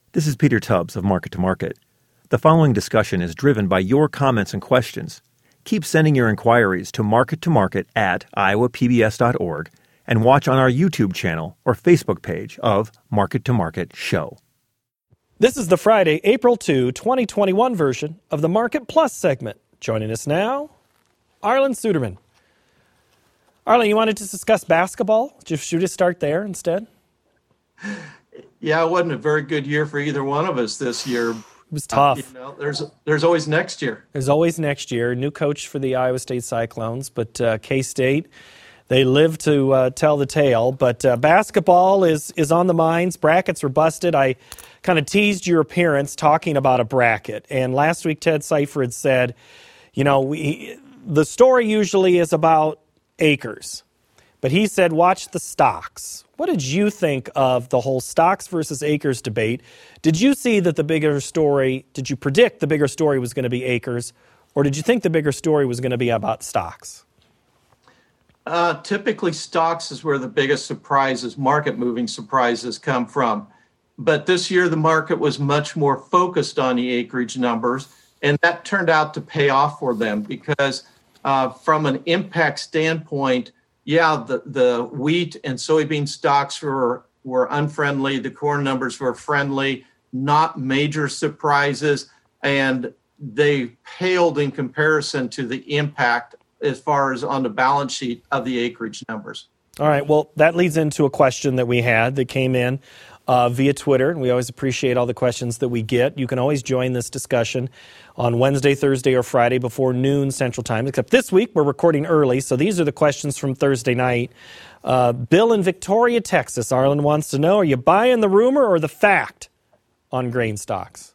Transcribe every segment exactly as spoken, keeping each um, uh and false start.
This is Peter Tubbs of Market to Market. The following discussion is driven by your comments and questions. Keep sending your inquiries to market to market at iowa p b s dot org and watch on our YouTube channel or Facebook page of Market to Market Show. This is the Friday, April second, twenty twenty-one version of the Market Plus segment. Joining us now, Arlan Suderman. Arlan, you wanted to discuss basketball? Should we just start there instead? Yeah, it wasn't a very good year for either one of us this year. It was tough. Uh, you know, there's there's always next year. There's always next year. New coach for the Iowa State Cyclones, but uh, K-State, they live to uh, tell the tale. But uh, basketball is is on the minds. Brackets are busted. I kind of teased your appearance talking about a bracket. And last week, Ted Seifert said, you know, we, the story usually is about acres. But he said, watch the stocks. What did you think of the whole stocks versus acres debate? Did you see that the bigger story, did you predict the bigger story was going to be acres, or did you think the bigger story was going to be about stocks? Uh, typically, stocks is where the biggest surprises, market-moving surprises come from. But this year, the market was much more focused on the acreage numbers, and that turned out to pay off for them because uh, from an impact standpoint, yeah, the, the wheat and soybean stocks were, were unfriendly. The corn numbers were friendly, not major surprises, and they paled in comparison to the impact as far as on the balance sheet of the acreage numbers. All right, well, that leads into a question that we had that came in uh, via Twitter. We always appreciate all the questions that we get. You can always join this discussion on Wednesday, Thursday, or Friday before noon Central Time, except this week we're recording early, so these are the questions from Thursday night. Uh, Bill in Victoria, Texas. Arlan wants to know, are you buying the rumor or the fact on grain stocks?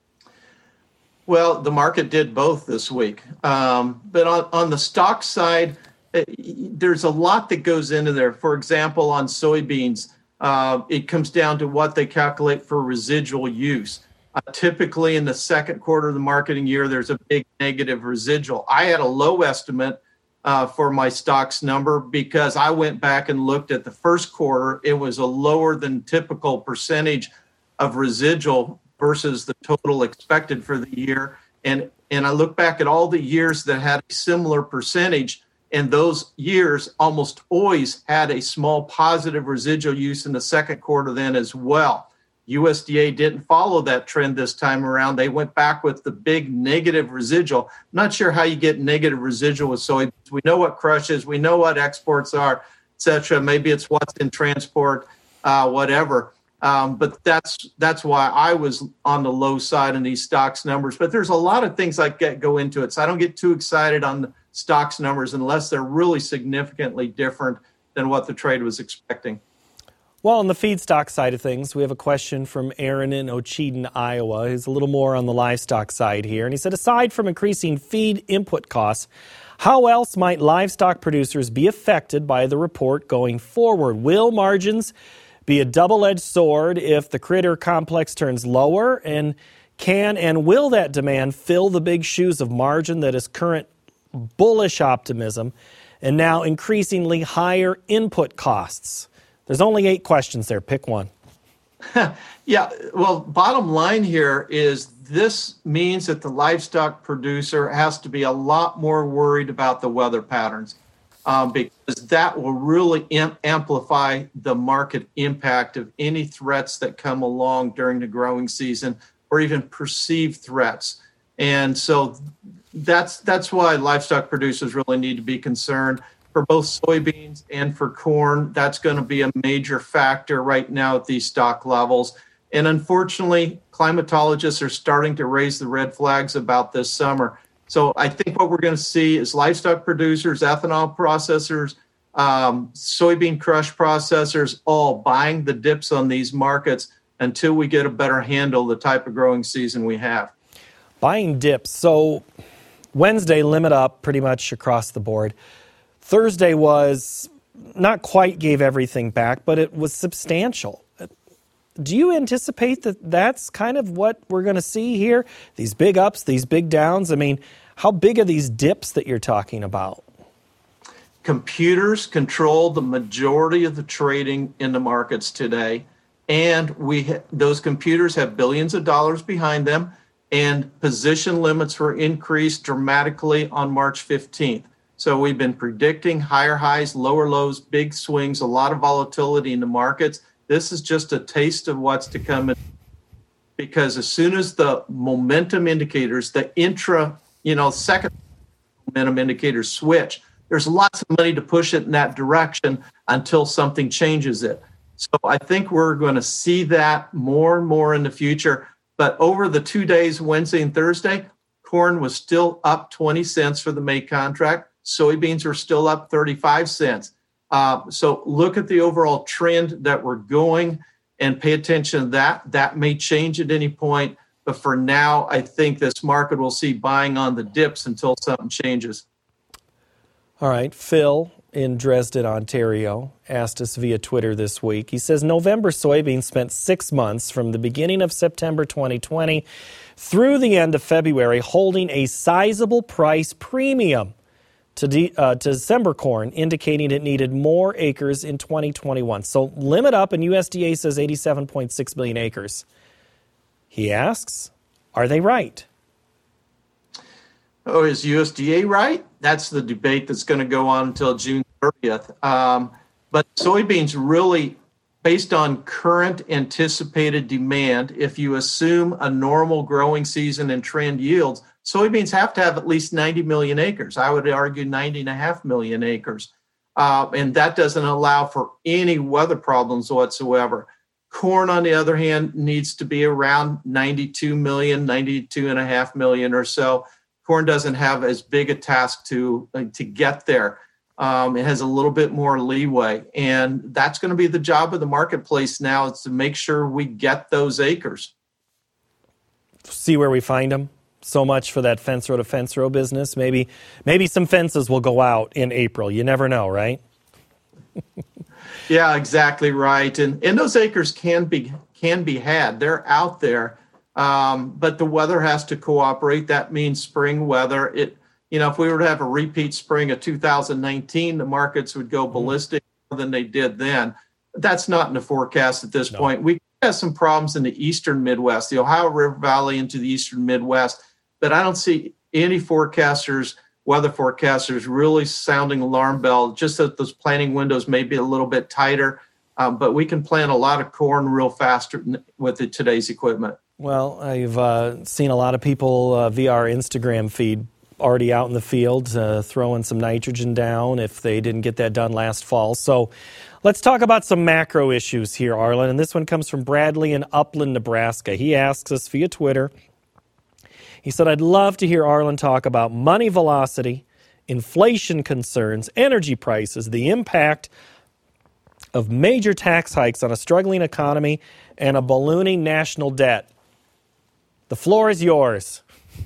Well, the market did both this week. Um, but on, on the stock side, it, there's a lot that goes into there. For example, on soybeans, uh, it comes down to what they calculate for residual use. Uh, typically, in the second quarter of the marketing year, there's a big negative residual. I had a low estimate uh, for my stocks number because I went back and looked at the first quarter. It was a lower than typical percentage of residual versus the total expected for the year. And, and I look back at all the years that had a similar percentage, and those years almost always had a small positive residual use in the second quarter then as well. U S D A didn't follow that trend this time around. They went back with the big negative residual. I'm not sure how you get negative residual with soybeans. We know what crush is. We know what exports are, et cetera. Maybe it's what's in transport, uh, whatever. Um, but that's that's why I was on the low side in these stocks numbers. But there's a lot of things that get go into it. So I don't get too excited on the stocks numbers unless they're really significantly different than what the trade was expecting. Well, on the feedstock side of things, we have a question from Aaron in Ocheyedan, Iowa. He's a little more on the livestock side here. And he said, aside from increasing feed input costs, how else might livestock producers be affected by the report going forward? Will margins be a double-edged sword if the critter complex turns lower? And can and will that demand fill the big shoes of margin that is current bullish optimism and now increasingly higher input costs? There's only eight questions there. Pick one. Yeah, well, bottom line here is this means that the livestock producer has to be a lot more worried about the weather patterns um, because that will really am- amplify the market impact of any threats that come along during the growing season or even perceived threats. And so that's that's why livestock producers really need to be concerned. For both soybeans and for corn, that's going to be a major factor right now at these stock levels. And unfortunately, climatologists are starting to raise the red flags about this summer. So I think what we're going to see is livestock producers, ethanol processors, um, soybean crush processors, all buying the dips on these markets until we get a better handle of the type of growing season we have. Buying dips. So Wednesday, limit up pretty much across the board. Thursday was not quite gave everything back, but it was substantial. Do you anticipate that that's kind of what we're going to see here? These big ups, these big downs? I mean, how big are these dips that you're talking about? Computers control the majority of the trading in the markets today. and we ha- those computers have billions of dollars behind them, and position limits were increased dramatically on March fifteenth. So we've been predicting higher highs, lower lows, big swings, a lot of volatility in the markets. This is just a taste of what's to come, because as soon as the momentum indicators, the intra, you know, second momentum indicators switch, there's lots of money to push it in that direction until something changes it. So I think we're going to see that more and more in the future. But over the two days, Wednesday and Thursday, corn was still up twenty cents for the May contract. Soybeans are still up thirty-five cents. Uh, so look at the overall trend that we're going and pay attention to that. That may change at any point. But for now, I think this market will see buying on the dips until something changes. All right. Phil in Dresden, Ontario, asked us via Twitter this week. He says, November soybeans spent six months from the beginning of September twenty twenty through the end of February holding a sizable price premium to, de- uh, to December corn, indicating it needed more acres in twenty twenty-one. So limit up, and U S D A says eighty-seven point six million acres. He asks, are they right? Oh, is U S D A right? That's the debate that's going to go on until June thirtieth. Um, but soybeans really, based on current anticipated demand, if you assume a normal growing season and trend yields, soybeans have to have at least ninety million acres. I would argue ninety and a half million acres. Uh, and that doesn't allow for any weather problems whatsoever. Corn, on the other hand, needs to be around ninety-two million, ninety-two and a half million or so. Corn doesn't have as big a task to, uh, to get there. Um, it has a little bit more leeway. And that's going to be the job of the marketplace now, is to make sure we get those acres. See where we find them. So much for that fence row to fence row business. Maybe, maybe some fences will go out in April. You never know, right? Yeah, exactly right. And and those acres can be can be had. They're out there. Um, but the weather has to cooperate. That means spring weather. It, you know, if we were to have a repeat spring of two thousand nineteen, the markets would go ballistic more than they did then. That's not in the forecast at this no. point. We have some problems in the eastern Midwest, the Ohio River Valley into the eastern Midwest, but I don't see any forecasters, weather forecasters, really sounding alarm bell, just that those planting windows may be a little bit tighter, um, but we can plant a lot of corn real fast with the, today's equipment. Well, I've uh, seen a lot of people uh, via our Instagram feed already out in the field uh, throwing some nitrogen down if they didn't get that done last fall. So let's talk about some macro issues here, Arlan. And this one comes from Bradley in Upland, Nebraska. He asks us via Twitter. He said, I'd love to hear Arlan talk about money velocity, inflation concerns, energy prices, the impact of major tax hikes on a struggling economy, and a ballooning national debt. The floor is yours.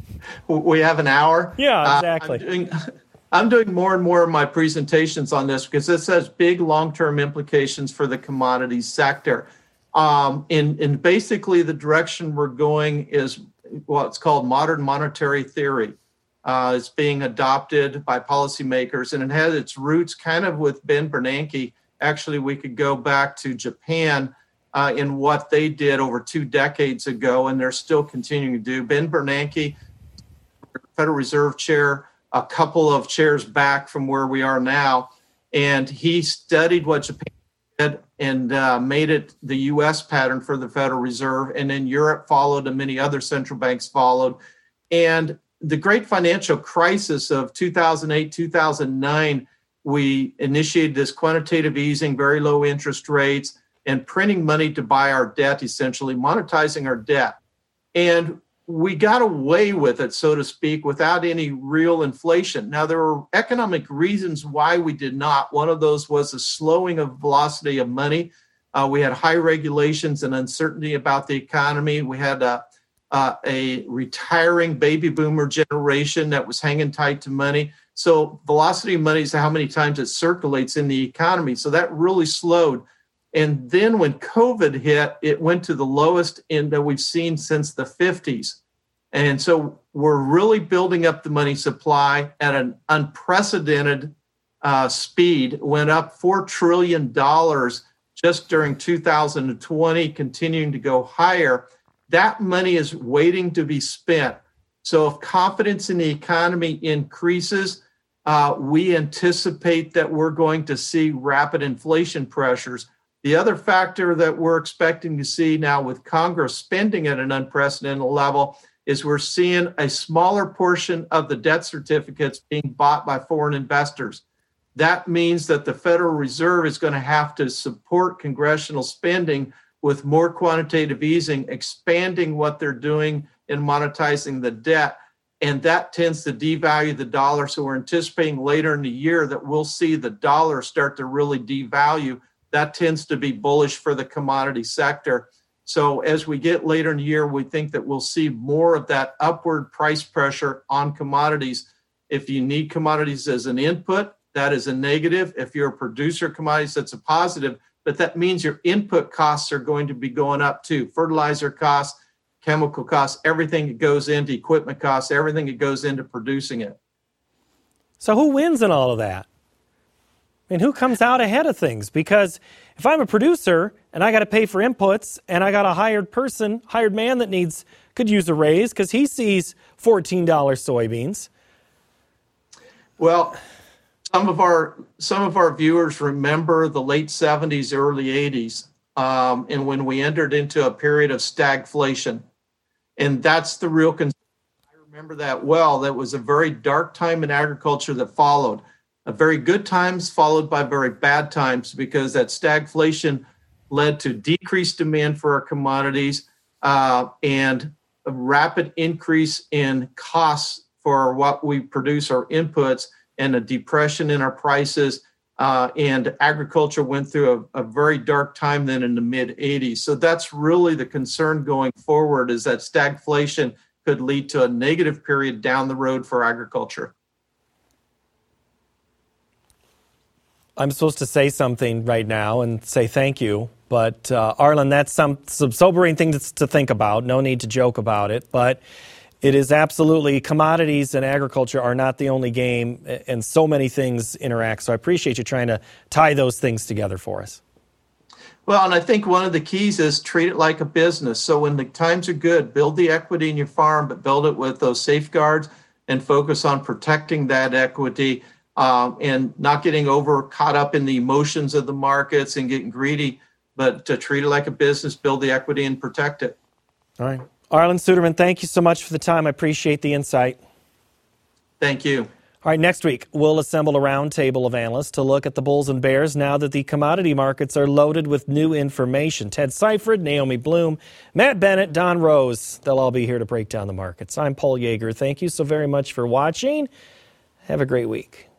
We have an hour. Yeah, exactly. Uh, I'm, doing, I'm doing more and more of my presentations on this because this has big long-term implications for the commodities sector. Um, and, and basically the direction we're going is what's called modern monetary theory. Uh, it's being adopted by policymakers, and it has its roots kind of with Ben Bernanke. Actually, we could go back to Japan uh, in what they did over two decades ago, and they're still continuing to do. Ben Bernanke, Federal Reserve Chair, a couple of chairs back from where we are now, and he studied what Japan did and uh, made it the U S pattern for the Federal Reserve, and then Europe followed and many other central banks followed. And the great financial crisis of two thousand eight, two thousand nine, we initiated this quantitative easing, very low interest rates, and printing money to buy our debt, essentially monetizing our debt. And we got away with it, so to speak, without any real inflation. Now, there were economic reasons why we did not. One of those was a slowing of velocity of money. Uh, we had high regulations and uncertainty about the economy. We had a, uh, a retiring baby boomer generation that was hanging tight to money. So velocity of money is how many times it circulates in the economy. So that really slowed. And then when COVID hit, it went to the lowest in that we've seen since the fifties. And so we're really building up the money supply at an unprecedented uh, speed. It went up four trillion dollars just during two thousand twenty, continuing to go higher. That money is waiting to be spent. So if confidence in the economy increases, uh, we anticipate that we're going to see rapid inflation pressures. The other factor that we're expecting to see now with Congress spending at an unprecedented level is we're seeing a smaller portion of the debt certificates being bought by foreign investors. That means that the Federal Reserve is going to have to support congressional spending with more quantitative easing, expanding what they're doing in monetizing the debt. And that tends to devalue the dollar. So we're anticipating later in the year that we'll see the dollar start to really devalue. That tends to be bullish for the commodity sector. So as we get later in the year, we think that we'll see more of that upward price pressure on commodities. If you need commodities as an input, that is a negative. If you're a producer of commodities, that's a positive. But that means your input costs are going to be going up too. Fertilizer costs, chemical costs, everything that goes into equipment costs, everything that goes into producing it. So who wins in all of that? I mean, who comes out ahead of things? Because if I'm a producer and I got to pay for inputs and I got a hired person, hired man that needs, could use a raise because he sees fourteen dollars soybeans. Well, some of our some of our viewers remember the late seventies, early eighties, um, and when we entered into a period of stagflation. And that's the real concern. I remember that well. That was a very dark time in agriculture that followed. A very good times followed by very bad times, because that stagflation led to decreased demand for our commodities uh, and a rapid increase in costs for what we produce, our inputs, and a depression in our prices. Uh, and agriculture went through a, a very dark time then in the mid eighties. So that's really the concern going forward, is that stagflation could lead to a negative period down the road for agriculture. I'm supposed to say something right now and say thank you, but uh, Arlan, that's some, some sobering thing to, to think about. No need to joke about it, but it is absolutely, commodities and agriculture are not the only game, and so many things interact. So I appreciate you trying to tie those things together for us. Well, and I think one of the keys is treat it like a business. So when the times are good, build the equity in your farm, but build it with those safeguards and focus on protecting that equity. Um, and not getting over caught up in the emotions of the markets and getting greedy, but to treat it like a business, build the equity and protect it. All right. Arlan Suderman, thank you so much for the time. I appreciate the insight. Thank you. All right, next week, we'll assemble a roundtable of analysts to look at the bulls and bears now that the commodity markets are loaded with new information. Ted Seifert, Naomi Bloom, Matt Bennett, Don Rose, they'll all be here to break down the markets. I'm Paul Yeager. Thank you so very much for watching. Have a great week.